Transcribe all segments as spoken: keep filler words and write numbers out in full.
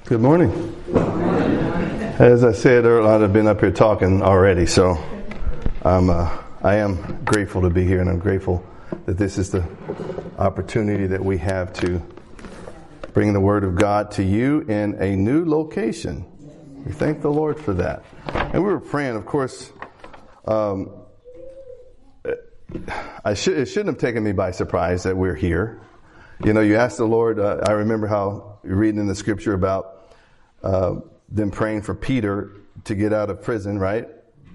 Good morning. As I said earlier, I've been up here talking already, so I'm, uh, I am grateful to be here, and I'm grateful that this is the opportunity that we have to bring the Word of God to you in a new location. We thank the Lord for that. And we were praying, of course, um, I should, it shouldn't have taken me by surprise that we're here. You know, you ask the Lord, uh, I remember how you're reading in the scripture about uh, them praying for Peter to get out of prison, right?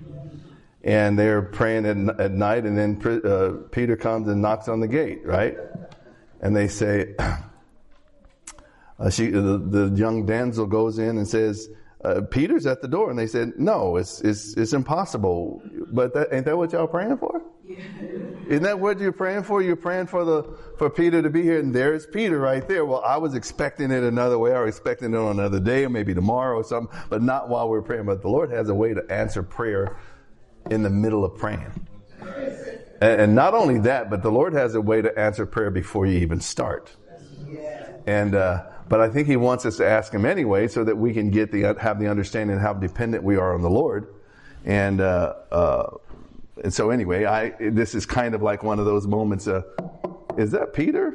And they're praying at, at night, and then uh, Peter comes and knocks on the gate, right? And they say, uh, she, the, the young damsel goes in and says, uh, Peter's at the door. And they said, no, it's it's, it's impossible. But that, ain't that what y'all praying for? Yeah. Isn't that what you're praying for? You're praying for the for Peter to be here, and there's Peter right there. Well, I was expecting it another way. I was expecting it on another day, or maybe tomorrow or something, but not while we're praying. But the Lord has a way to answer prayer in the middle of praying. And, and not only that, but the Lord has a way to answer prayer before you even start. And uh, but I think He wants us to ask Him anyway, so that we can get the have the understanding of how dependent we are on the Lord. And uh, uh, and so anyway, I this is kind of like one of those moments. Uh, is that Peter?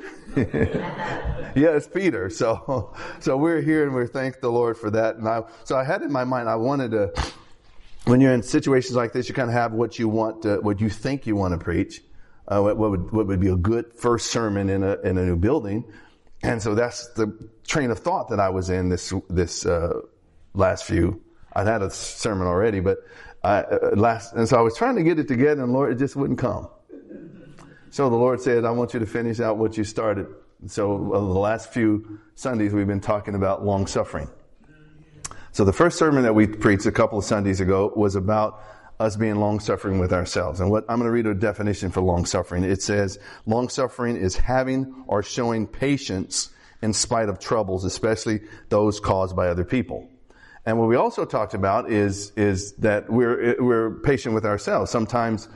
Yeah, it's Peter. So so we're here, and we thank the Lord for that. And I so I had in my mind, I wanted to. When you're in situations like this, you kind of have what you want, to, what you think you want to preach. Uh, what, what would what would be a good first sermon in a in a new building. And so that's the train of thought that I was in this this uh, last few. I'd had a sermon already, but I, uh, last and so I was trying to get it together, and Lord, it just wouldn't come. So the Lord said, "I want you to finish out what you started." So uh, the last few Sundays we've been talking about long suffering. So the first sermon that we preached a couple of Sundays ago was about us being long-suffering with ourselves. And what I'm going to read a definition for long-suffering. It says, long-suffering is having or showing patience in spite of troubles, especially those caused by other people. And what we also talked about is, is that we're, we're patient with ourselves. Sometimes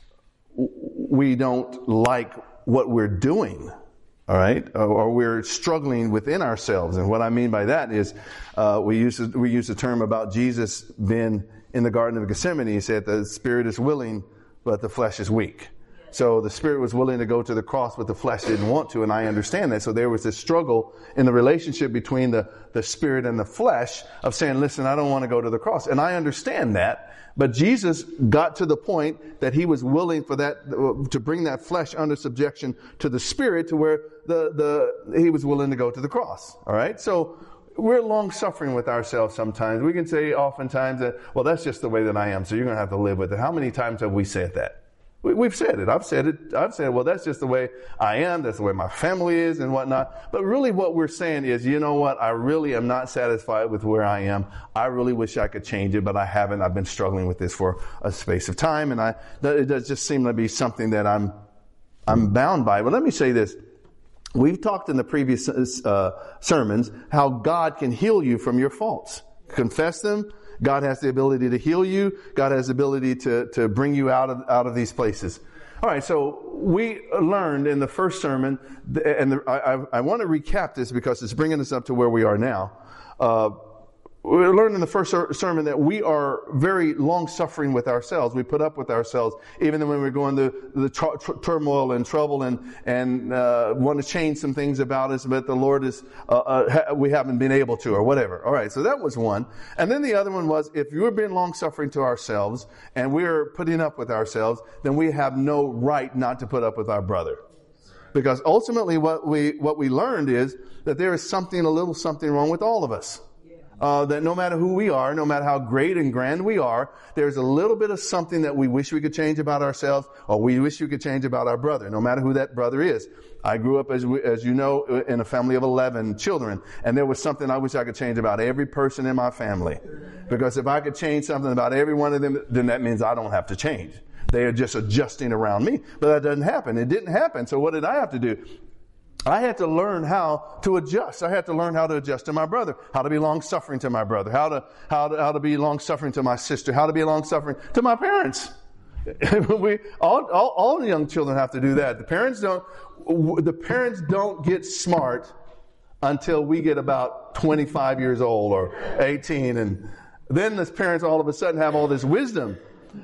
we don't like what we're doing. All right, or we're struggling within ourselves, and what I mean by that is, uh, we use we use the term about Jesus being in the Garden of Gethsemane. He said the spirit is willing, but the flesh is weak. So the spirit was willing to go to the cross, but the flesh didn't want to, and I understand that. So there was this struggle in the relationship between the the spirit and the flesh of saying, "Listen, I don't want to go to the cross," and I understand that. But Jesus got to the point that He was willing for that, to bring that flesh under subjection to the spirit, to where the, the, He was willing to go to the cross. All right. So we're long suffering with ourselves sometimes. We can say oftentimes that, well, that's just the way that I am, so you're going to have to live with it. How many times have we said that? We, we've said it. I've said it. I've said, well, that's just the way I am. That's the way my family is and whatnot. But really what we're saying is, you know what? I really am not satisfied with where I am. I really wish I could change it, but I haven't. I've been struggling with this for a space of time, and I, it does just seem to be something that I'm, I'm bound by. But let me say this. We've talked in the previous uh, sermons how God can heal you from your faults. Confess them. God has the ability to heal you. God has the ability to, to bring you out of, out of these places. All right. So we learned in the first sermon, and the, I, I want to recap this because it's bringing us up to where we are now. Uh, we learned in the first sermon that we are very long-suffering with ourselves. We put up with ourselves, even when we're going through the tr- tr- turmoil and trouble and, and uh, want to change some things about us, but the Lord is, uh, uh, ha- we haven't been able to, or whatever. All right, so that was one. And then the other one was, if you're being long-suffering to ourselves, and we're putting up with ourselves, then we have no right not to put up with our brother. Because ultimately what we, what we learned is that there is something, a little something wrong with all of us. Uh, that no matter who we are, no matter how great and grand we are, there's a little bit of something that we wish we could change about ourselves, or we wish we could change about our brother, no matter who that brother is. I grew up, as we, as you know, in a family of eleven children, and there was something I wish I could change about every person in my family. Because if I could change something about every one of them, then that means I don't have to change. They are just adjusting around me. But that doesn't happen. It didn't happen. So what did I have to do? I had to learn how to adjust. I had to learn how to adjust to my brother, how to be long-suffering to my brother, how to, how to, how to be long-suffering to my sister, how to be long-suffering to my parents. we, all, all, all the young children have to do that. The parents don't, the parents don't get smart until we get about twenty-five years old or eighteen. And then the parents all of a sudden have all this wisdom.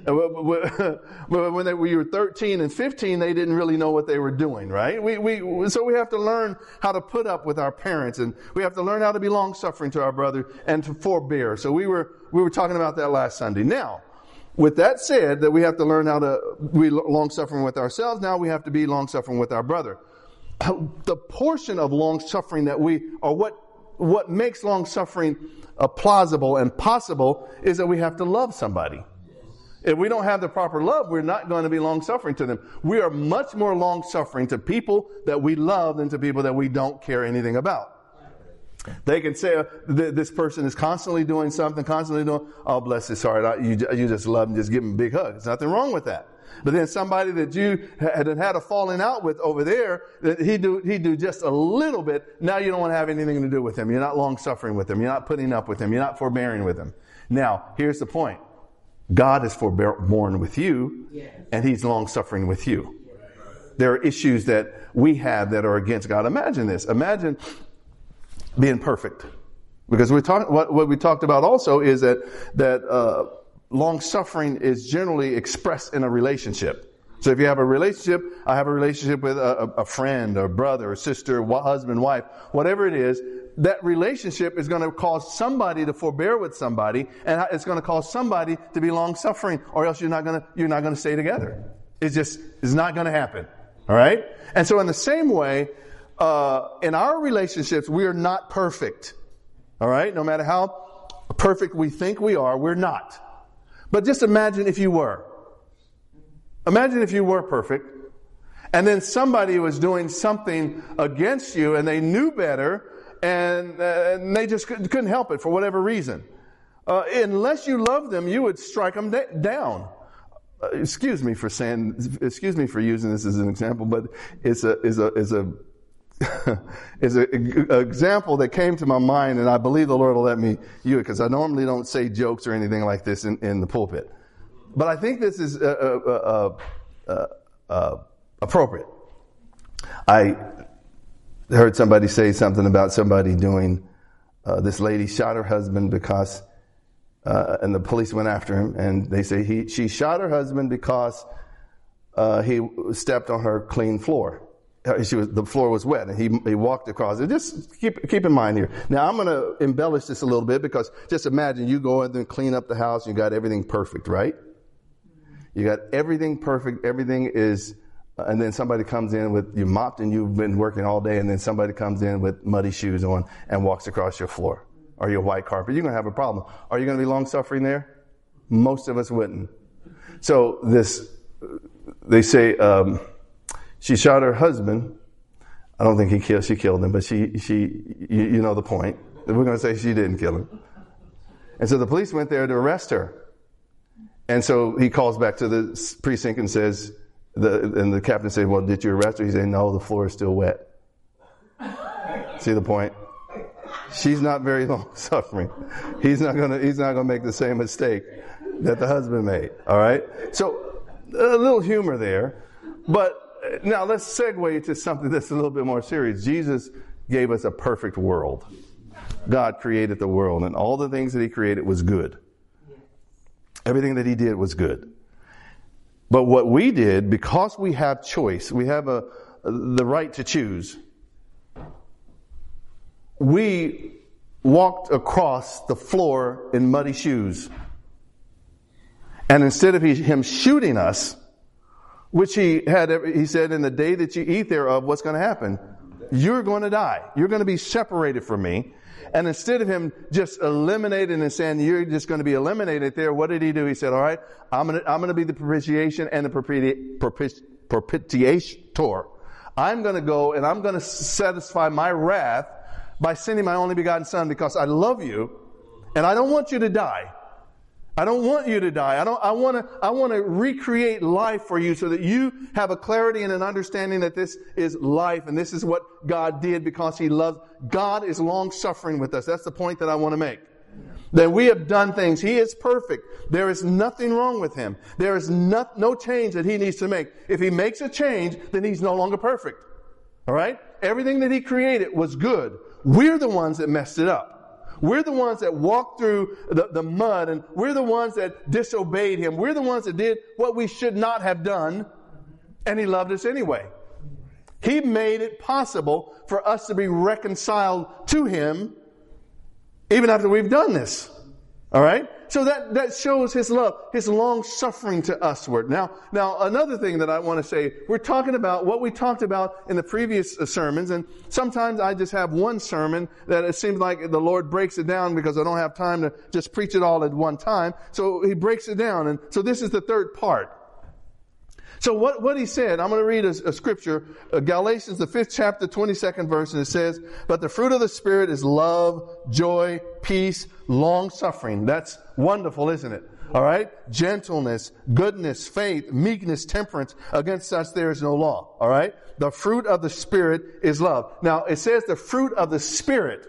When they, we were thirteen and fifteen, they didn't really know what they were doing, right? We, we, so we have to learn how to put up with our parents, and we have to learn how to be long-suffering to our brother and to forbear. So we were, we were talking about that last Sunday. Now, with that said, that we have to learn how to be long-suffering with ourselves, now we have to be long-suffering with our brother. The portion of long-suffering that we, or what, what makes long-suffering uh, plausible and possible is that we have to love somebody. If we don't have the proper love, we're not going to be long-suffering to them. We are much more long-suffering to people that we love than to people that we don't care anything about. They can say, uh, th- this person is constantly doing something, constantly doing, oh, bless his heart, I, you, you just love him, just give him a big hug. There's nothing wrong with that. But then somebody that you had had a falling out with over there, that he do he do just a little bit, now you don't want to have anything to do with him. You're not long-suffering with him. You're not putting up with him. You're not forbearing with him. Now, here's the point. God is forbearing with you, and He's long-suffering with you. There are issues that we have that are against God. Imagine this. Imagine being perfect. Because we talk, what, what we talked about also is that, that uh, long-suffering is generally expressed in a relationship. So if you have a relationship, I have a relationship with a, a friend or brother or sister, husband, wife, whatever it is, that relationship is going to cause somebody to forbear with somebody, and it's going to cause somebody to be long-suffering, or else you're not going to, you're not going to stay together. It's just, it's not going to happen. All right? And so in the same way, uh, in our relationships, we are not perfect. All right? No matter how perfect we think we are, we're not. But just imagine if you were. Imagine if you were perfect, and then somebody was doing something against you, and they knew better, and, uh, and they just couldn't, couldn't help it for whatever reason. Uh, unless you loved them, you would strike them da- down. Uh, excuse me for saying, excuse me for using this as an example, but it's a, is a, is a, is a, a example that came to my mind, and I believe the Lord will let me use it, because I normally don't say jokes or anything like this in, in the pulpit. But I think this is uh, uh, uh, uh, uh, appropriate. I heard somebody say something about somebody doing, uh, this lady shot her husband because, uh, and the police went after him, and they say he, she shot her husband because, uh, he stepped on her clean floor. She was, the floor was wet, and he, he walked across it. Just keep, keep in mind here. Now, I'm going to embellish this a little bit, because just imagine you go in and clean up the house, and you got everything perfect, right? You got everything perfect, everything is, uh, and then somebody comes in with, you mopped and you've been working all day, and then somebody comes in with muddy shoes on and walks across your floor or your white carpet. You're going to have a problem. Are you going to be long-suffering there? Most of us wouldn't. So this, they say, um, she shot her husband. I don't think he killed, she killed him, but she, she, you, you know the point. We're going to say she didn't kill him. And so the police went there to arrest her. And so he calls back to the precinct and says, the, and the captain said, well, did you arrest her? He said, no, the floor is still wet. See the point? She's not very long suffering. He's not gonna, he's not gonna make the same mistake that the husband made. All right? So, a little humor there. But now let's segue to something that's a little bit more serious. Jesus gave us a perfect world. God created the world, and all the things that He created was good. Everything that He did was good. But what we did, because we have choice, we have a, the right to choose, we walked across the floor in muddy shoes. And instead of he, Him shooting us, which He had, He said, in the day that you eat thereof, what's going to happen? You're going to die. You're going to be separated from Me. And instead of Him just eliminating and saying, you're just going to be eliminated there, what did He do? He said, all right, I'm going to, I'm going to be the propitiation and the propiti- propiti- propitiator. I'm going to go and I'm going to satisfy my wrath by sending my only begotten Son, because I love you and I don't want you to die. I don't want you to die. I don't, I want to, I want to recreate life for you so that you have a clarity and an understanding that this is life and this is what God did because He loves. God is long suffering with us. That's the point that I want to make. That we have done things. He is perfect. There is nothing wrong with Him. There is no, no change that He needs to make. If He makes a change, then He's no longer perfect. All right? Everything that He created was good. we're the ones that messed it up. We're the ones that walked through the, the mud, and we're the ones that disobeyed him. We're the ones that did what we should not have done, and he loved us anyway. He made it possible for us to be reconciled to him even after we've done this. All right? So that, that shows his love, his long suffering to usward. Now, now another thing that I want to say, we're talking about what we talked about in the previous sermons, and sometimes I just have one sermon that it seems like the Lord breaks it down because I don't have time to just preach it all at one time. So he breaks it down, and so this is the third part. So what, what he said, I'm going to read a, a scripture, uh, Galatians, the fifth chapter, twenty-second verse, and it says, but the fruit of the Spirit is love, joy, peace, long suffering. That's wonderful, isn't it? All right? Gentleness, goodness, faith, meekness, temperance. Against such there is no law. All right? The fruit of the Spirit is love. Now, it says the fruit of the Spirit.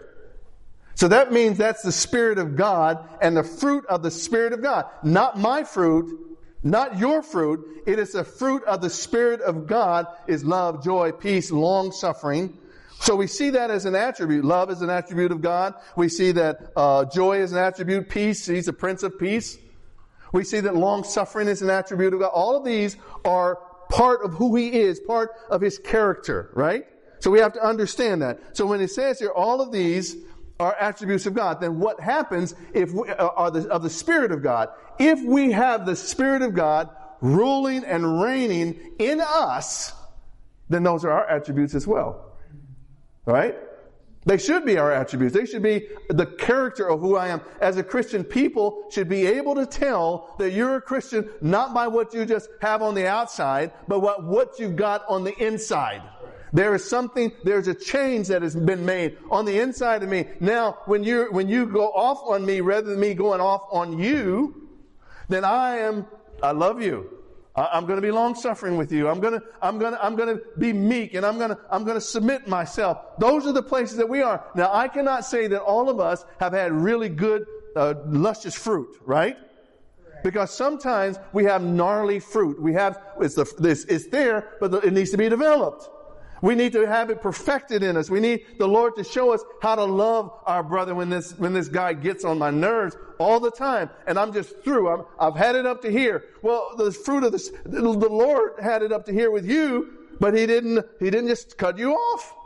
So that means that's the Spirit of God and the fruit of the Spirit of God. Not my fruit. Not your fruit. It is the fruit of the Spirit of God is love, joy, peace, long suffering. So we see that as an attribute. Love is an attribute of God. We see that uh, joy is an attribute. Peace, he's the Prince of Peace. We see that long suffering is an attribute of God. All of these are part of who he is, part of his character, right? So we have to understand that. So when it says here, all of these are attributes of God, then what happens if we are the, of the Spirit of God? If we have the Spirit of God ruling and reigning in us, then those are our attributes as well. Right? They should be our attributes. They should be the character of who I am. As a Christian, people should be able to tell that you're a Christian not by what you just have on the outside, but what, what you got on the inside. There is something, there's a change that has been made on the inside of me. Now, when you when you go off on me rather than me going off on you, then I am, I love you. I'm going to be long suffering with you. I'm going to, I'm going to, I'm going to be meek, and I'm going to, I'm going to submit myself. Those are the places that we are. Now, I cannot say that all of us have had really good, uh, luscious fruit, right? Because sometimes we have gnarly fruit. We have, it's the, this, it's there, but it needs to be developed. We need to have it perfected in us. We need the Lord to show us how to love our brother when this, when this guy gets on my nerves all the time. And I'm just through. I'm, I've had it up to here. Well, the fruit of this, the Lord had it up to here with you, but he didn't, he didn't just cut you off.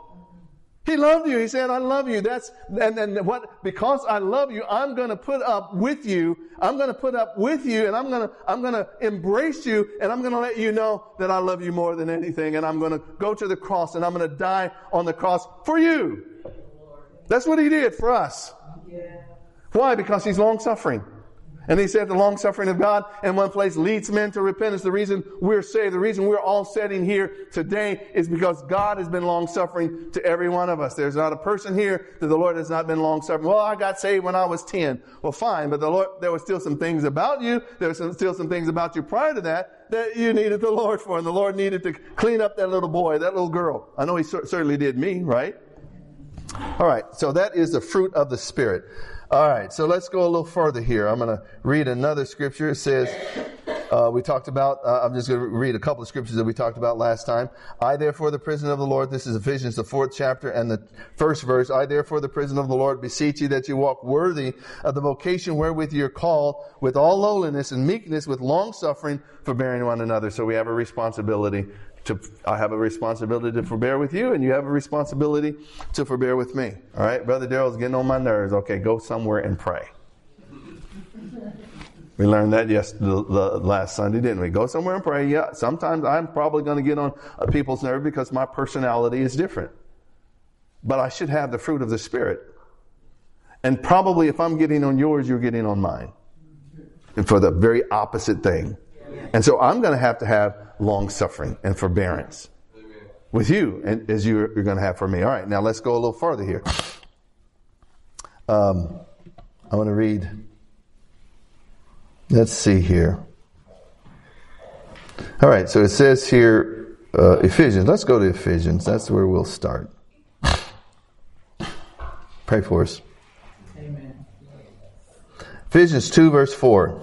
He loved you. He said, I love you. That's, and then what, because I love you, I'm going to put up with you. I'm going to put up with you, and I'm going to, I'm going to embrace you, and I'm going to let you know that I love you more than anything, and I'm going to go to the cross, and I'm going to die on the cross for you. That's what he did for us. Why? Because he's long suffering. And he said the long suffering of God in one place leads men to repentance. The reason we're saved, the reason we're all sitting here today is because God has been long suffering to every one of us. There's not a person here that the Lord has not been long suffering. Well, I got saved when I was ten. Well, fine, but the Lord, there were still some things about you. There were some, still some things about you prior to that that you needed the Lord for. And the Lord needed to clean up that little boy, that little girl. I know he cer- certainly did me, right? All right, so that is the fruit of the Spirit. All right, so let's go a little further here. I'm going to read another scripture. It says, uh, we talked about, uh, I'm just going to read a couple of scriptures that we talked about last time. I, therefore, the prisoner of the Lord, this is Ephesians, the fourth chapter and the first verse. I, therefore, the prisoner of the Lord, beseech you that you walk worthy of the vocation wherewith you're called, with all lowliness and meekness, with long suffering, forbearing one another. So we have a responsibility to, I have a responsibility to forbear with you, and you have a responsibility to forbear with me. All right, Brother Daryl's getting on my nerves. Okay, go somewhere and pray. We learned that yes, the, the last Sunday, didn't we? Go somewhere and pray. Yeah, sometimes I'm probably going to get on people's nerves because my personality is different. But I should have the fruit of the Spirit. And probably if I'm getting on yours, you're getting on mine. And for the very opposite thing. And so I'm going to have to have long suffering and forbearance Amen. With you, and as you're, you're going to have for me. All right, now let's go a little further here. Um, I want to read. Let's see here. All right, so it says here, uh, Ephesians. Let's go to Ephesians. That's where we'll start. Pray for us. Amen. Ephesians two, verse four.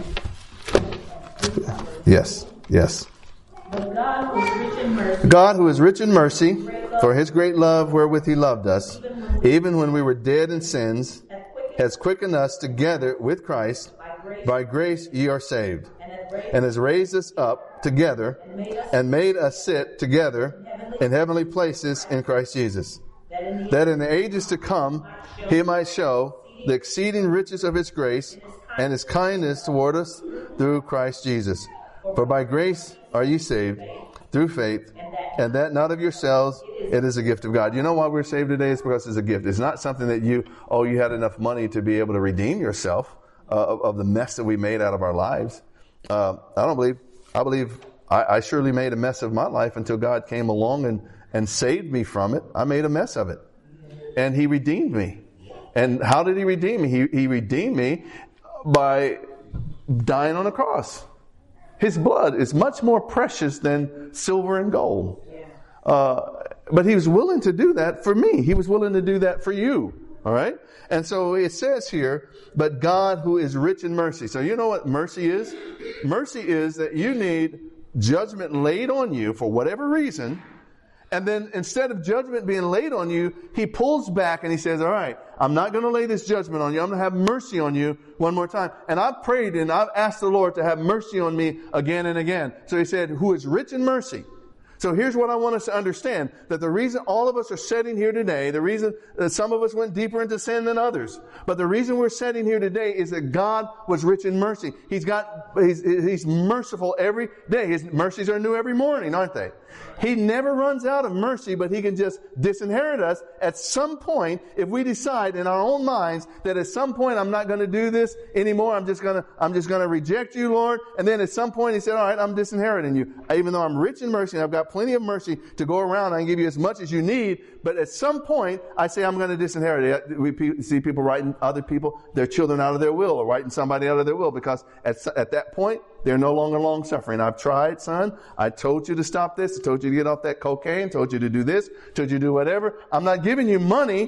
Yes, yes. But God, who is rich in mercy, God, who is rich in mercy, for his great love wherewith he loved us, even when we were dead in sins, has quickened us together with Christ. By grace ye are saved, and has raised us up together and made us sit together in heavenly places in Christ Jesus, that in the ages to come he might show the exceeding riches of his grace and his kindness toward us through Christ Jesus. For by grace are ye saved through faith, and that not of yourselves, it is a gift of God. You know why we're saved today? It's because it's a gift. It's not something that you, oh, you had enough money to be able to redeem yourself uh, of, of the mess that we made out of our lives. Uh, I don't believe, I believe I, I surely made a mess of my life until God came along and, and saved me from it. I made a mess of it. And he redeemed me. And how did he redeem me? He, he redeemed me by dying on a cross. His blood is much more precious than silver and gold. Uh, but he was willing to do that for me. He was willing to do that for you. All right? And so it says here, but God who is rich in mercy. So you know what mercy is? Mercy is that you need judgment laid on you for whatever reason. And then instead of judgment being laid on you, he pulls back and he says, all right, I'm not going to lay this judgment on you. I'm going to have mercy on you one more time. And I've prayed and I've asked the Lord to have mercy on me again and again. So he said, who is rich in mercy. So here's what I want us to understand, that the reason all of us are sitting here today, the reason that some of us went deeper into sin than others, but the reason we're sitting here today is that God was rich in mercy. He's got, he's, he's merciful every day. His mercies are new every morning, aren't they? He never runs out of mercy, but he can just disinherit us at some point if we decide in our own minds that at some point I'm not going to do this anymore. I'm just going to, I'm just going to reject you, Lord. And then at some point he said, all right, I'm disinheriting you. Even though I'm rich in mercy and I've got plenty of mercy to go around, I can give you as much as you need. But at some point I say I'm going to disinherit it. We see people writing other people, their children out of their will, or writing somebody out of their will, because at, at that point they're no longer long suffering. I've tried, son. I told you to stop this. I told you to get off that cocaine. Told you to do this. Told you to do whatever. I'm not giving you money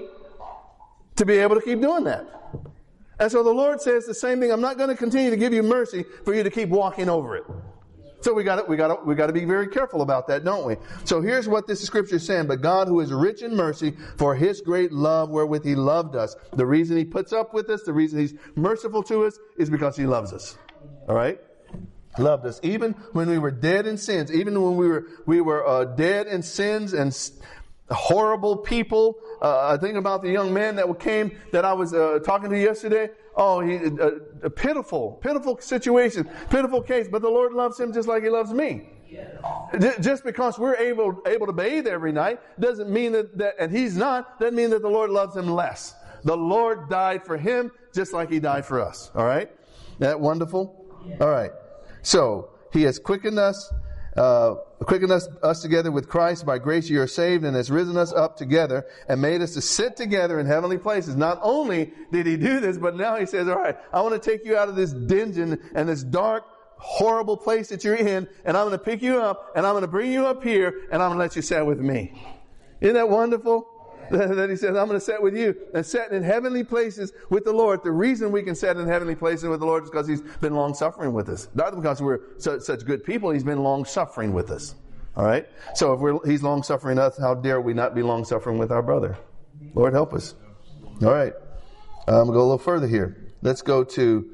to be able to keep doing that. And so the Lord says the same thing. I'm not going to continue to give you mercy for you to keep walking over it. So we got to, we got to, we got to be very careful about that, don't we? So here's what this scripture is saying. But God, who is rich in mercy, for his great love wherewith he loved us. The reason he puts up with us, the reason he's merciful to us, is because he loves us. All right? Loved us even when we were dead in sins, even when we were we were uh, dead in sins and s- horrible people. Uh, I think about the young man that came that I was uh, talking to yesterday. Oh, he uh, a pitiful, pitiful situation, pitiful case. But the Lord loves him just like he loves me. Yeah. Just because we're able able to bathe every night doesn't mean that, that, and he's not, doesn't mean that the Lord loves him less. The Lord died for him just like he died for us. All right, isn't that wonderful? Yeah. All right. So, he has quickened us, uh, quickened us, us together with Christ. By grace you are saved, and has risen us up together and made us to sit together in heavenly places. Not only did he do this, but now he says, all right, I want to take you out of this dungeon and this dark, horrible place that you're in, and I'm going to pick you up, and I'm going to bring you up here, and I'm going to let you sit with me. Isn't that wonderful? That he says, I'm going to sit with you and sit in heavenly places with the Lord. The reason we can sit in heavenly places with the Lord is because he's been long suffering with us. Not because we're such, such good people. He's been long suffering with us. All right. So if we're, he's long suffering us, how dare we not be long suffering with our brother? Lord, help us. All right. I'm going to go a little further here. Let's go to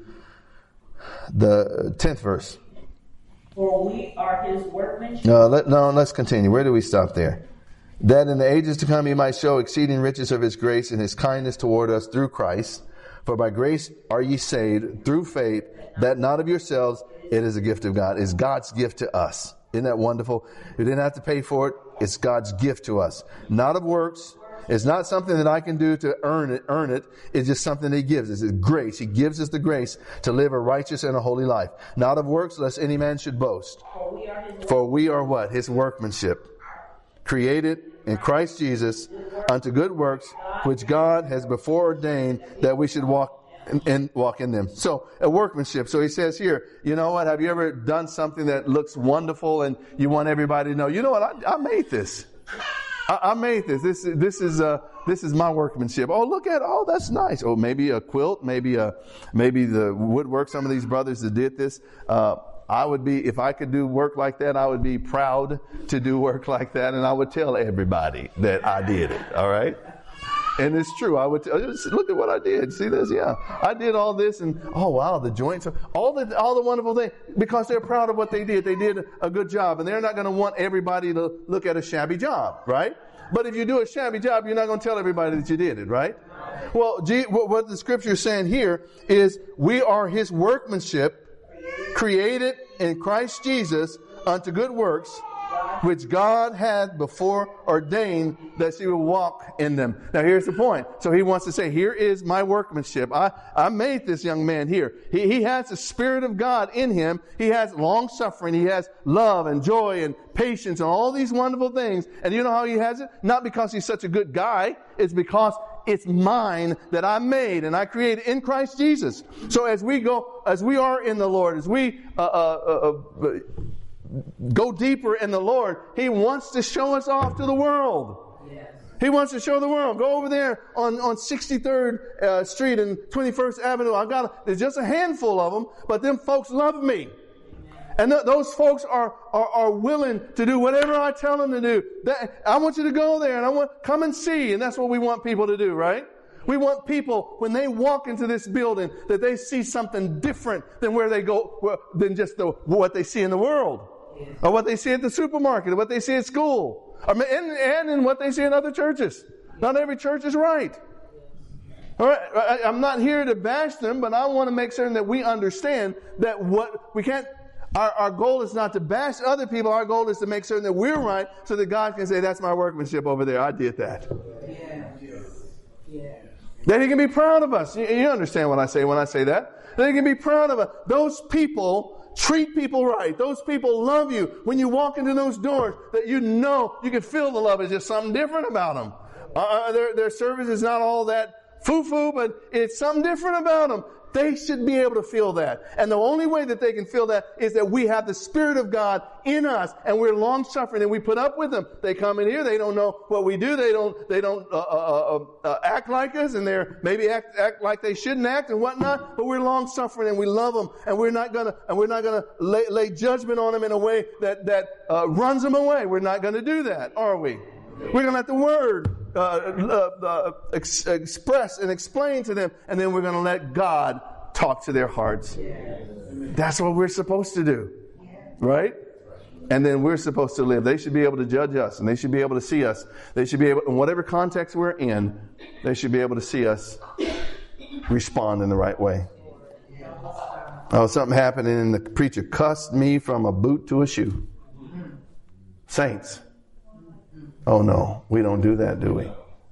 the tenth verse. For we are his workmanship. No, let, no, let's continue. Where do we stop there? That in the ages to come he might show exceeding riches of his grace and his kindness toward us through Christ. For by grace are ye saved through faith, that not of yourselves, it is a gift of God. It's God's gift to us. Isn't that wonderful? We didn't have to pay for it. It's God's gift to us. Not of works. It's not something that I can do to earn it. Earn it. It's just something that he gives us. It's grace. He gives us the grace to live a righteous and a holy life. Not of works, lest any man should boast. For we are what? His workmanship. Created in Christ Jesus unto good works, which God has before ordained that we should walk in, in walk in them. So, a workmanship. So he says here, you know what? Have you ever done something that looks wonderful and you want everybody to know? You know what? I, I made this. I, I made this. This this is uh this is my workmanship. Oh, look at oh, that's nice. Oh, maybe a quilt, maybe a maybe the woodwork. Some of these brothers that did this. Uh, I would be, if I could do work like that, I would be proud to do work like that, and I would tell everybody that I did it, all right? And it's true. I would t- just look at what I did. See this? Yeah. I did all this and, oh wow, the joints, are, all the, all the wonderful things, because they're proud of what they did. They did a good job, and they're not going to want everybody to look at a shabby job, right? But if you do a shabby job, you're not going to tell everybody that you did it, right? Well, G, what the scripture is saying here is we are his workmanship, created in Christ Jesus unto good works, which God had before ordained that she would walk in them. Now here's the point. So he wants to say, here is my workmanship. I, I made this young man here. He, he has the Spirit of God in him. He has long suffering. He has love and joy and patience and all these wonderful things. And you know how he has it? Not because he's such a good guy. It's because it's mine that I made and I created in Christ Jesus. So as we go, as we are in the Lord, as we, uh, uh, uh, uh go deeper in the Lord, he wants to show us off to the world. Yes. He wants to show the world. Go over there on, on sixty-third uh, Street and twenty-first Avenue. I got there's just a handful of them, but them folks love me. And th- those folks are, are, are willing to do whatever I tell them to do. That, I want you to go there and I want, come and see. And that's what we want people to do, right? We want people, when they walk into this building, that they see something different than where they go, well, than just the, what they see in the world. Or what they see at the supermarket, or what they see at school, or, and, and in what they see in other churches. Not every church is right. All right, I, I'm not here to bash them, but I want to make certain that we understand that what we can't. Our, our goal is not to bash other people. Our goal is to make certain that we're right, so that God can say, "That's my workmanship over there. I did that." Yeah. Yeah. That He can be proud of us. You, you understand what I say when I say that? That He can be proud of us. Those people. Treat people right. Those people love you. When you walk into those doors, that you know, you can feel the love. It's just something different about them. Uh, their, their service is not all that foo-foo, but it's something different about them. They should be able to feel that. And the only way that they can feel that is that we have the Spirit of God in us, and we're long-suffering, and we put up with them. They come in here, they don't know what we do, they don't, they don't, uh, uh, uh, uh act like us, and they're maybe act, act like they shouldn't act and whatnot, but we're long-suffering, and we love them, and we're not gonna, and we're not gonna lay, lay judgment on them in a way that, that, uh, runs them away. We're not gonna do that, are we? We're going to let the Word uh, uh, uh, ex- express and explain to them, and then we're going to let God talk to their hearts. That's what we're supposed to do, right? And then we're supposed to live. They should be able to judge us, and they should be able to see us. They should be able, in whatever context we're in, they should be able to see us respond in the right way. Oh, something happened, and the preacher cussed me from a boot to a shoe. Saints. Oh no, we don't do that, do we?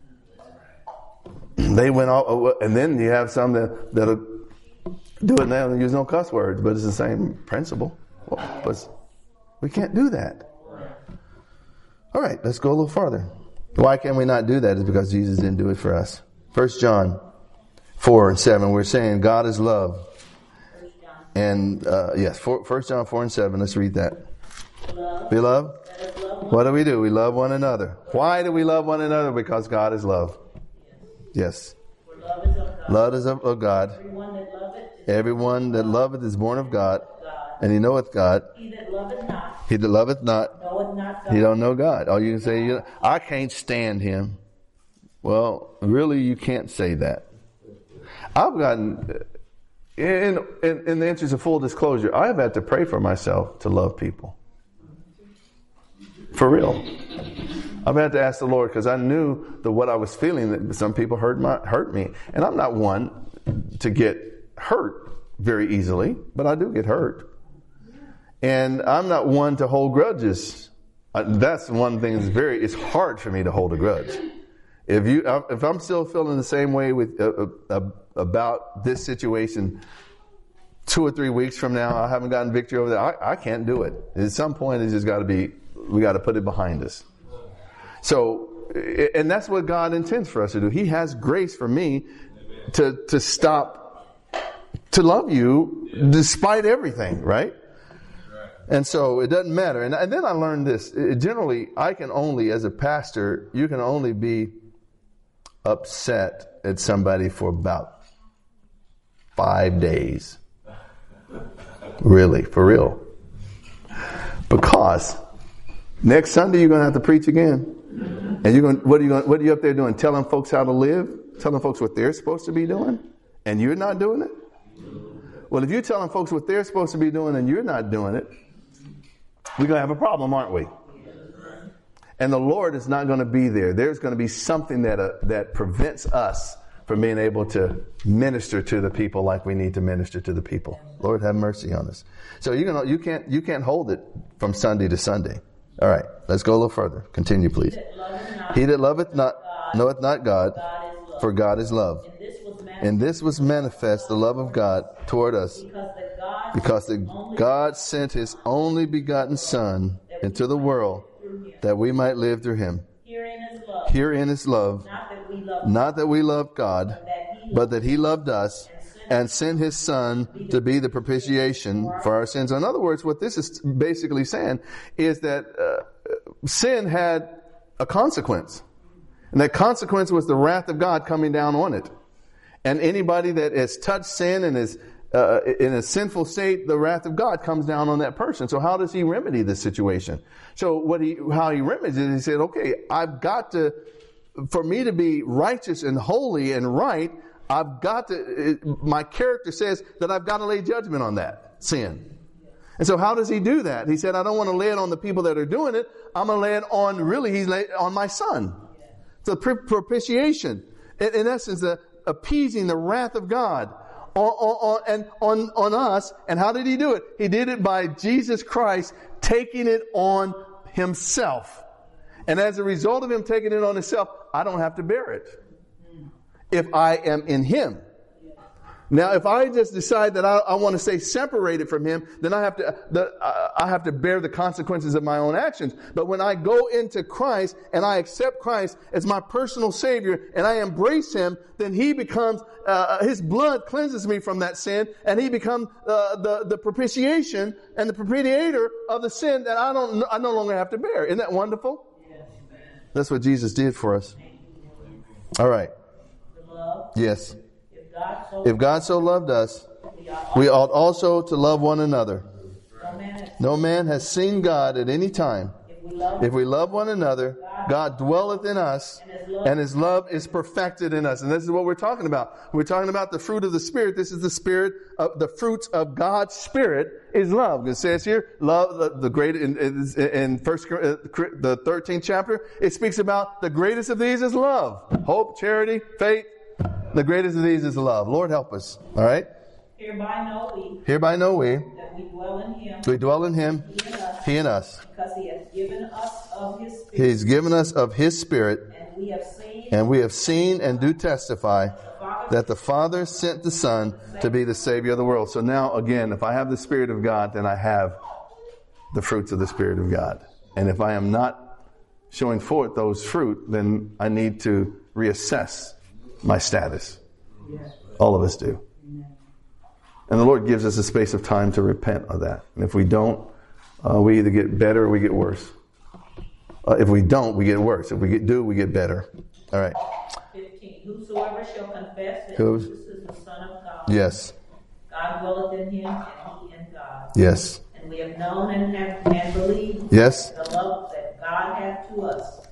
They went all, and then you have some that that'll do it now and use no cuss words, but it's the same principle. Well, but we can't do that. All right, let's go a little farther. Why can we not do that? It's because Jesus didn't do it for us. First John four and seven, we're saying God is love. And uh, yes, First John four and seven. Let's read that. Love. Beloved, what do we do? We love one another. Why do we love one another? Because God is love. Yes. Love is of God. Love is of, of God. Everyone that loveth, Everyone that loveth is born of God, God. And he knoweth God. He that loveth not, he that loveth not, knoweth not God. He don't know God. All you can say, you know, I can't stand him. Well, really, you can't say that. I've gotten, in, in, in the interest of full disclosure, I've had to pray for myself to love people. For real. I've had to ask the Lord because I knew that what I was feeling, that some people hurt my hurt me. And I'm not one to get hurt very easily, but I do get hurt. And I'm not one to hold grudges. That's one thing that's very, it's hard for me to hold a grudge. If you, if I'm still feeling the same way with uh, uh, about this situation two or three weeks from now, I haven't gotten victory over that, I, I can't do it. At some point, it's just got to be, we got to put it behind us. So, and that's what God intends for us to do. He has grace for me to, to stop, to love you despite everything, right? And so it doesn't matter. And, and then I learned this. It, generally, I can only, as a pastor, you can only be upset at somebody for about five days. Really, for real. Because next Sunday you're going to have to preach again. And you're going, what are you going, what are you up there doing? Telling folks how to live? Telling folks what they're supposed to be doing? And you're not doing it? Well, if you're telling folks what they're supposed to be doing and you're not doing it, we're going to have a problem, aren't we? And the Lord is not going to be there. There's going to be something that uh, that prevents us from being able to minister to the people like we need to minister to the people. Lord, have mercy on us. So you can you can't you can't hold it from Sunday to Sunday. All right, let's go a little further. Continue, please. He that loveth not knoweth not God, for God is love. And this was manifest, the love of God toward us, because the God sent His only begotten Son into the world that we might live through Him. Herein is love, not that we loved God, but that He loved us and sent His Son to be the propitiation for our sins. In other words, what this is basically saying is that uh, sin had a consequence. And that consequence was the wrath of God coming down on it. And anybody that has touched sin and is uh, in a sinful state, the wrath of God comes down on that person. So how does He remedy this situation? So what he, how He remedies it, He said, okay, I've got to, for me to be righteous and holy and right, I've got to, my character says that I've got to lay judgment on that sin. And so how does He do that? He said, I don't want to lay it on the people that are doing it. I'm going to lay it on, really, He's laid on my Son. It's a propitiation. In, in essence, the appeasing the wrath of God on, on, and on, on us. And how did He do it? He did it by Jesus Christ taking it on Himself. And as a result of Him taking it on Himself, I don't have to bear it if I am in Him. Now, if I just decide that I, I want to stay separated from Him, then I have to the, I have to bear the consequences of my own actions. But when I go into Christ and I accept Christ as my personal Savior and I embrace Him, then He becomes uh, His blood cleanses me from that sin, and He becomes uh, the the propitiation and the propitiator of the sin that I don't I no longer have to bear. Isn't that wonderful? Yes. That's what Jesus did for us. All right. Yes. If God so loved us, we ought also to love one another. No man has seen God at any time. If we love one another, God dwelleth in us, and His love is perfected in us. And this is what we're talking about. We're talking about the fruit of the Spirit. This is the Spirit of the fruits of God's Spirit is love. It says here, love the, the great in, in, in first the thirteenth chapter. It speaks about the greatest of these is love, hope, charity, faith. The greatest of these is love. Lord, help us. All right. Hereby know we. Hereby know we. That we dwell in Him. We dwell in Him. He in us. He in us. Because He has given us of His Spirit. He's given us of His Spirit. And we have seen. And we have seen and do testify that the Father sent the Son to be the Savior of the world. So now, again, if I have the Spirit of God, then I have the fruits of the Spirit of God. And if I am not showing forth those fruit, then I need to reassess my status. All of us do. And the Lord gives us a space of time to repent of that. And if we don't, uh, we either get better or we get worse. Uh, if we don't, we get worse. If we get, do, we get better. All right. fifteen. Whosoever shall confess that Who's? Jesus is the Son of God. Yes. God dwelleth in Him, and He in God. Yes. And we have known and have and believed yes. the love that God hath to us.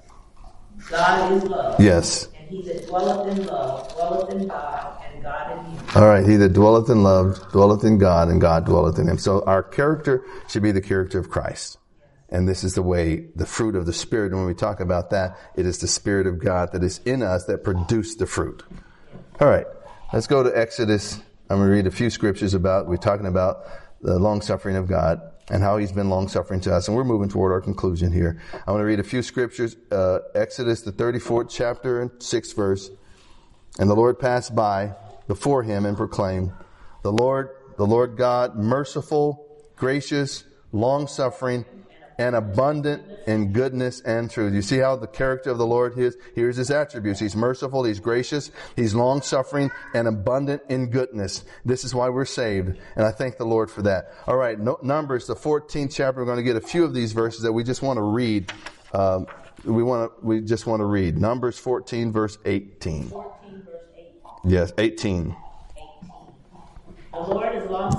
God is love. Yes. He that dwelleth in love dwelleth in God, and God in him. All right. He that dwelleth in love dwelleth in God, and God dwelleth in him. So our character should be the character of Christ. And this is the way, the fruit of the Spirit. And when we talk about that, it is the Spirit of God that is in us that produced the fruit. All right. Let's go to Exodus. I'm going to read a few scriptures about, we're talking about the long suffering of God and how He's been long suffering to us. And we're moving toward our conclusion here. I want to read a few scriptures. Uh, Exodus, the thirty-fourth chapter and sixth verse. And the Lord passed by before him and proclaimed, The Lord, the Lord God, merciful, gracious, long suffering, and abundant in goodness and truth. You see how the character of the Lord is? Here's His attributes. He's merciful, He's gracious, He's long suffering, and abundant in goodness. This is why we're saved. And I thank the Lord for that. All right, no, Numbers, the fourteenth chapter. We're going to get a few of these verses that we just want to read. Um, we want to, we just want to read. Numbers fourteen, verse eighteen. fourteen, verse eighteen. Yes, eighteen. The Lord is long suffering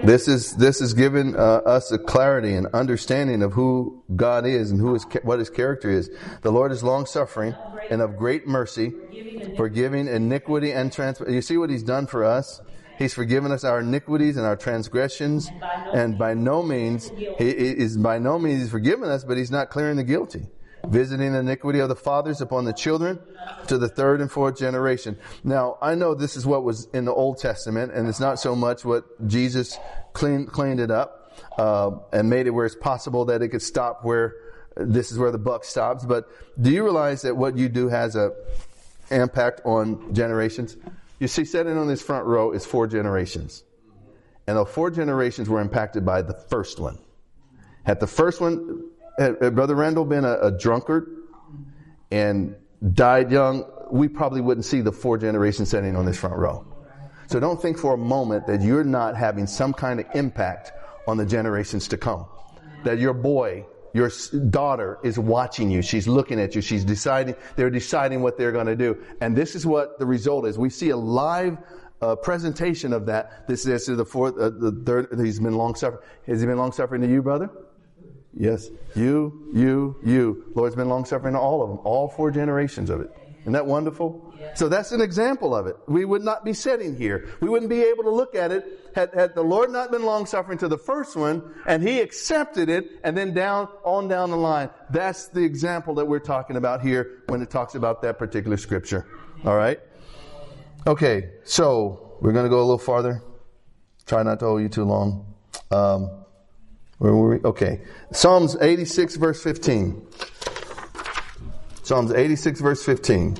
This is this is giving uh, us a clarity and understanding of who God is and who is what His character is. The Lord is long suffering and of great mercy, forgiving iniquity and transgression. You see what He's done for us? He's forgiven us our iniquities and our transgressions, and by no means He is by no means He's forgiven us, but He's not clearing the guilty. Visiting the iniquity of the fathers upon the children to the third and fourth generation. Now, I know this is what was in the Old Testament, and it's not so much what Jesus cleaned, cleaned it up, uh, and made it where it's possible that it could stop where this is where the buck stops. But do you realize that what you do has a impact on generations? You see, sitting on this front row is four generations. And the four generations were impacted by the first one. Had the first one, had, had Brother Randall been a, a drunkard and died young, we probably wouldn't see the four generations sitting on this front row. So don't think for a moment that you're not having some kind of impact on the generations to come. That your boy, your daughter is watching you. She's looking at you. She's deciding, they're deciding what they're going to do. And this is what the result is. We see a live uh, presentation of that. This is the fourth, uh, the third, he's been long suffering. Has he been long suffering to you, brother? Yes. You, you, you. Lord's been long suffering to all of them. All four generations of it. Isn't that wonderful? Yeah. So that's an example of it. We would not be sitting here. We wouldn't be able to look at it had, had the Lord not been long suffering to the first one and He accepted it and then down, on down the line. That's the example that we're talking about here when it talks about that particular scripture. All right? Okay. So we're going to go a little farther. Try not to hold you too long. Um, where were we? Okay. Psalms eighty-six verse fifteen. Psalms eighty-six verse fifteen.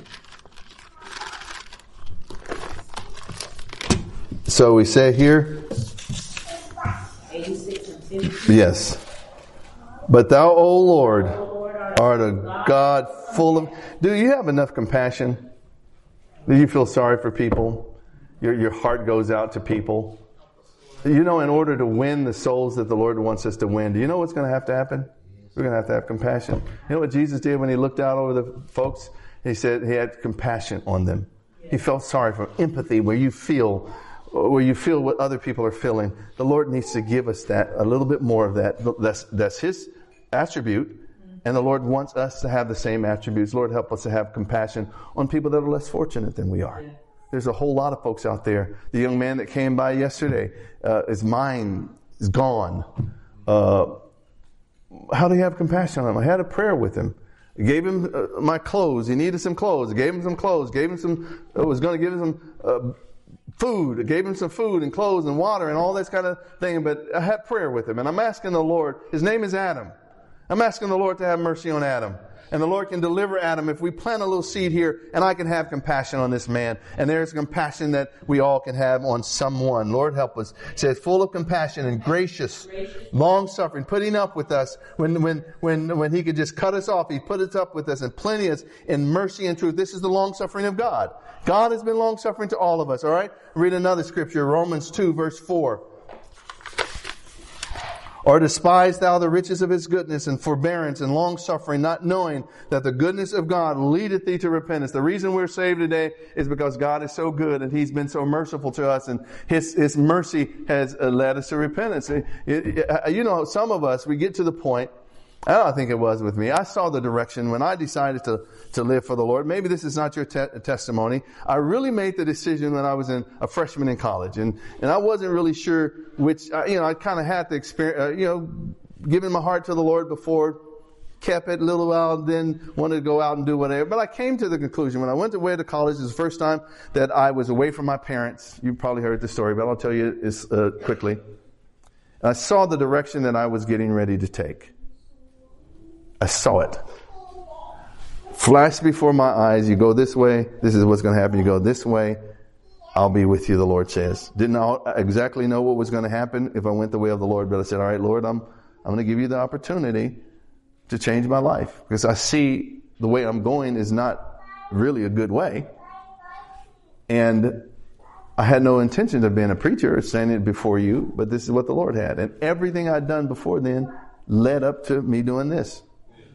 So we say here, eighty-six and fifteen. yes. But thou, O Lord, art a God full of... Do you have enough compassion? Do you feel sorry for people? Your, your heart goes out to people. You know, in order to win the souls that the Lord wants us to win, do you know what's going to have to happen? We're going to have to have compassion. You know what Jesus did when He looked out over the folks? He said He had compassion on them. He felt sorry for them. Empathy, where you feel, where you feel what other people are feeling. The Lord needs to give us that, a little bit more of that. That's, that's His attribute. And the Lord wants us to have the same attributes. Lord, help us to have compassion on people that are less fortunate than we are. There's a whole lot of folks out there. The young man that came by yesterday, uh, his mind is gone. Uh, How do you have compassion on him? I had a prayer with him. I gave him uh, my clothes. He needed some clothes. I gave him some clothes. Gave him some, I uh, was going to give him some uh, food. I gave him some food and clothes and water and all this kind of thing. But I had prayer with him. And I'm asking the Lord, his name is Adam. I'm asking the Lord to have mercy on Adam. And the Lord can deliver Adam if we plant a little seed here, and I can have compassion on this man. And there's compassion that we all can have on someone. Lord, help us. It says, full of compassion and gracious, long-suffering, putting up with us. When, when, when, when He could just cut us off, He put us up with us and plenty us in mercy and truth. This is the long-suffering of God. God has been long-suffering to all of us, all right? Read another scripture, Romans two, verse four. Or despise thou the riches of His goodness and forbearance and long-suffering, not knowing that the goodness of God leadeth thee to repentance. The reason we're saved today is because God is so good and He's been so merciful to us, and His, His mercy has led us to repentance. You know, some of us, we get to the point, I don't think it was with me. I saw the direction when I decided to, to live for the Lord. Maybe this is not your te- testimony. I really made the decision when I was in a freshman in college, and, and I wasn't really sure which, uh, you know, I kind of had the experience, uh, you know, giving my heart to the Lord before, kept it a little while, then wanted to go out and do whatever. But I came to the conclusion when I went away to college, it was the first time that I was away from my parents. You probably heard the story, but I'll tell you this uh, quickly. I saw the direction that I was getting ready to take. I saw it. Flash before my eyes. You go this way. This is what's going to happen. You go this way. I'll be with you, the Lord says. Didn't exactly know what was going to happen if I went the way of the Lord, but I said, all right, Lord, I'm, I'm going to give you the opportunity to change my life, because I see the way I'm going is not really a good way. And I had no intention of being a preacher or saying it before you, but this is what the Lord had. And everything I'd done before then led up to me doing this.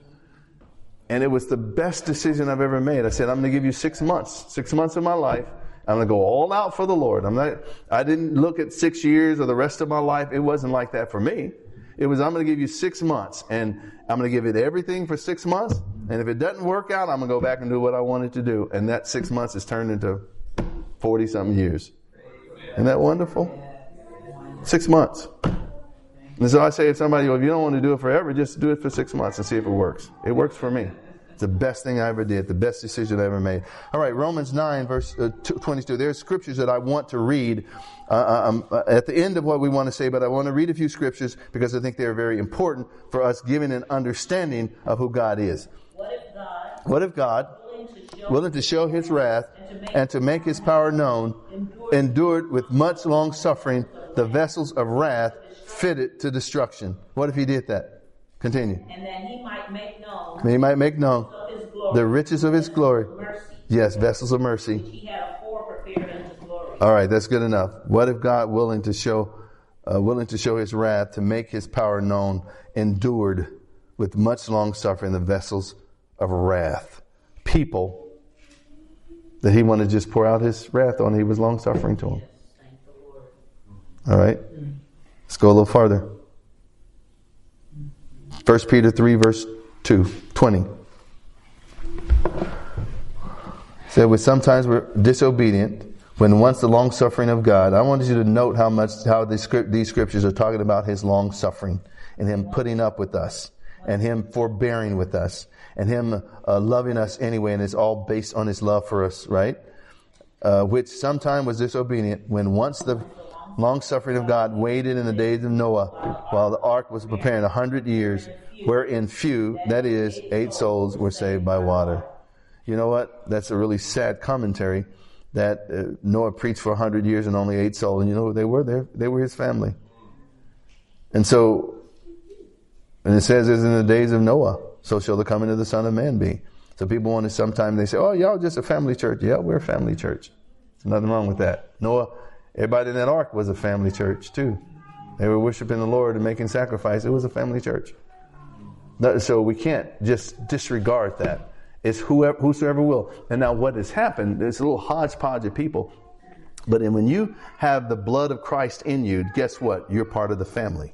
And it was the best decision I've ever made. I said, I'm going to give you six months, six months of my life. I'm going to go all out for the Lord. I'm not, I didn't look at six years or the rest of my life. It wasn't like that for me. It was, I'm going to give you six months and I'm going to give it everything for six months. And if it doesn't work out, I'm going to go back and do what I wanted to do. And that six months has turned into forty something years. Isn't that wonderful? Six months. And so I say to somebody, well, if you don't want to do it forever, just do it for six months and see if it works. It works for me. It's the best thing I ever did, the best decision I ever made. All right, Romans nine, verse uh, twenty-two. There's scriptures that I want to read uh, um, uh, at the end of what we want to say, but I want to read a few scriptures because I think they're very important for us giving an understanding of who God is. What if God, what if God willing to show, willing to show his wrath and to make his power known, endured with much long suffering the vessels of wrath fitted to destruction? What if he did that? Continue. And that he might make known, He might make known his glory, the riches of his glory. mercy, Yes, vessels of mercy. which he had afore prepared unto glory. All right, that's good enough. What if God willing to show, uh, willing to show his wrath, to make his power known, endured with much long suffering the vessels of wrath? People that he wanted to just pour out his wrath on, he was long suffering to them. All right, let's go a little farther. First Peter three, verse two, twenty. Said, we sometimes we're disobedient when once the long suffering of God. I wanted you to note how much how these script these scriptures are talking about his long suffering and him putting up with us and him forbearing with us and him uh, loving us anyway, and it's all based on his love for us, right? Uh, which sometime was disobedient when once the long suffering of God waited in the days of Noah while the ark was preparing a hundred years, wherein few, that is, eight souls, were saved by water. You know what? That's a really sad commentary that uh, Noah preached for a hundred years and only eight souls. And you know who they were? They, they were his family. And so, and it says, as in the days of Noah, so shall the coming of the Son of Man be. So people want to, sometimes they say, oh, y'all just a family church. Yeah, we're a family church. There's nothing wrong with that. Noah, everybody in that ark was a family church too. They were worshiping the Lord and making sacrifice. It was a family church. So we can't just disregard that. It's whoever, whosoever will. And now what has happened, there's a little hodgepodge of people. But when you have the blood of Christ in you, guess what? You're part of the family.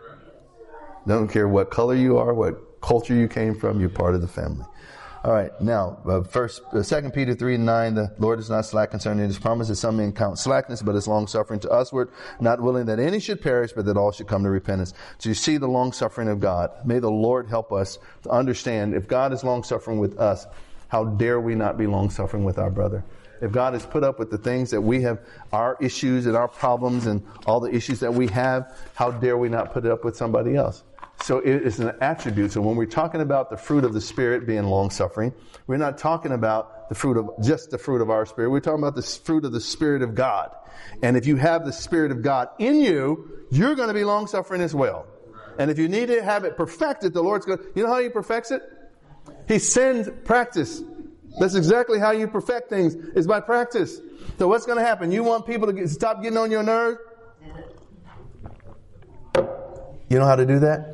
Don't care what color you are, what culture you came from, you're part of the family. All right, now, uh, first, uh, Second Peter three and nine, the Lord is not slack concerning his promises. Some men count slackness, but is long suffering to usward, not willing that any should perish, but that all should come to repentance. So you see the long suffering of God. May the Lord help us to understand, if God is long suffering with us, how dare we not be long suffering with our brother? If God has put up with the things that we have, our issues and our problems and all the issues that we have, how dare we not put it up with somebody else? So it is an attribute. So when we're talking about the fruit of the Spirit being long suffering, we're not talking about the fruit of just the fruit of our spirit. We're talking about the fruit of the Spirit of God. And if you have the Spirit of God in you, you're going to be long suffering as well. And if you need to have it perfected, the Lord's going to, you know how he perfects it? He sends practice. That's exactly how you perfect things, is by practice. So what's going to happen? You want people to get, stop getting on your nerves? You know how to do that?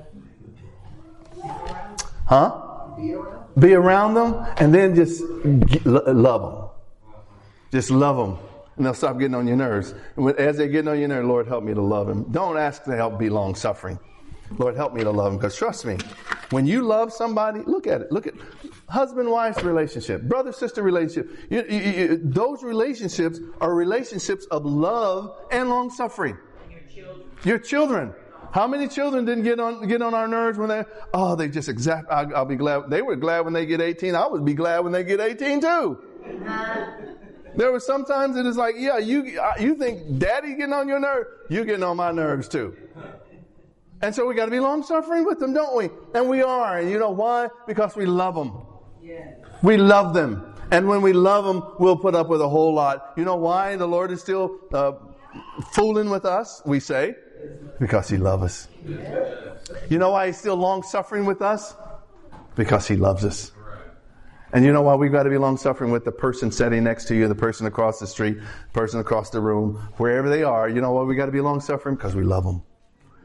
Huh? Be around. Be around them and then just get, love them. Just love them. And they'll stop getting on your nerves. And as they're getting on your nerves, Lord, help me to love them. Don't ask to help be long suffering. Lord, help me to love them. Because trust me, when you love somebody, look at it. Look at husband-wife relationship, brother-sister relationship. You, you, you, those relationships are relationships of love and long suffering. Your children. Your children. How many children didn't get on get on our nerves when they, oh, they just exact, I'll, I'll be glad. They were glad when they get eighteen. I would be glad when they get eighteen too. There were sometimes it is like, yeah, you you think daddy getting on your nerve, you getting on my nerves too. And so we got to be long suffering with them, don't we? And we are. And you know why? Because we love them. Yeah. We love them. And when we love them, we'll put up with a whole lot. You know why the Lord is still uh, fooling with us, we say? Because he loves us. You know why he's still long suffering with us? Because he loves us. And you know why we've got to be long suffering with the person sitting next to you, the person across the street, the person across the room, wherever they are. You know why we got to be long suffering? Because we love them.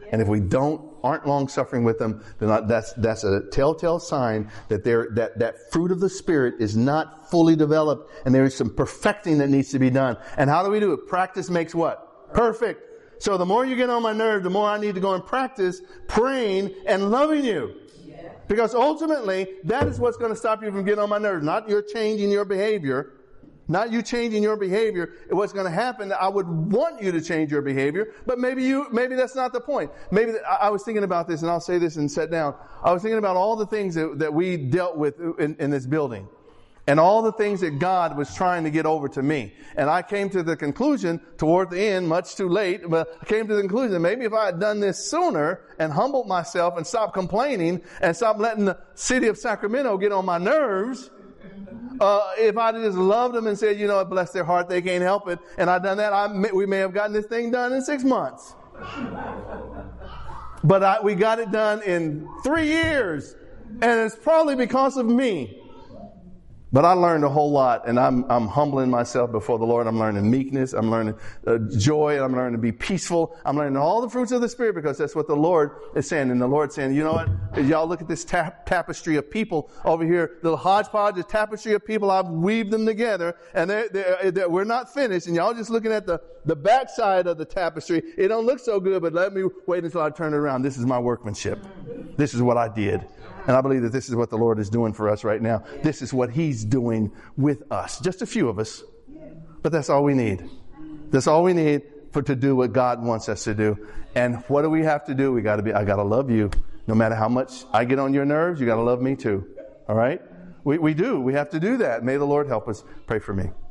And if we don't, aren't long suffering with them, then that's, that's a telltale sign that they're, that, that fruit of the Spirit is not fully developed and there is some perfecting that needs to be done. And how do we do it? Practice makes what? Perfect. So the more you get on my nerve, the more I need to go and practice praying and loving you. Because ultimately, that is what's going to stop you from getting on my nerves. Not your changing your behavior. Not you changing your behavior. What's going to happen, I would want you to change your behavior, but maybe you, maybe that's not the point. Maybe I, I was thinking about this, and I'll say this and sit down. I was thinking about all the things that, that we dealt with in, in this building. And all the things that God was trying to get over to me. And I came to the conclusion toward the end, much too late, but I came to the conclusion that maybe if I had done this sooner and humbled myself and stopped complaining and stopped letting the city of Sacramento get on my nerves, uh, if I'd just loved them and said, you know, bless their heart, they can't help it, and I'd done that, I may, we may have gotten this thing done in six months. But I, we got it done in three years. And it's probably because of me. But I learned a whole lot, and I'm I'm humbling myself before the Lord. I'm learning meekness. I'm learning uh, joy. I'm learning to be peaceful. I'm learning all the fruits of the Spirit because that's what the Lord is saying. And the Lord's saying, you know what? Y'all look at this tap- tapestry of people over here, the hodgepodge, the tapestry of people. I've weaved them together, and they're, they're, they're, we're not finished. And y'all just looking at the, the backside of the tapestry. It don't look so good, but let me wait until I turn it around. This is my workmanship. This is what I did. And I believe that this is what the Lord is doing for us right now. This is what He's doing with us. Just a few of us. But that's all we need. That's all we need for to do what God wants us to do. And what do we have to do? We got to be, I got to love you. No matter how much I get on your nerves, you got to love me too. All right? We, we do. We have to do that. May the Lord help us. Pray for me.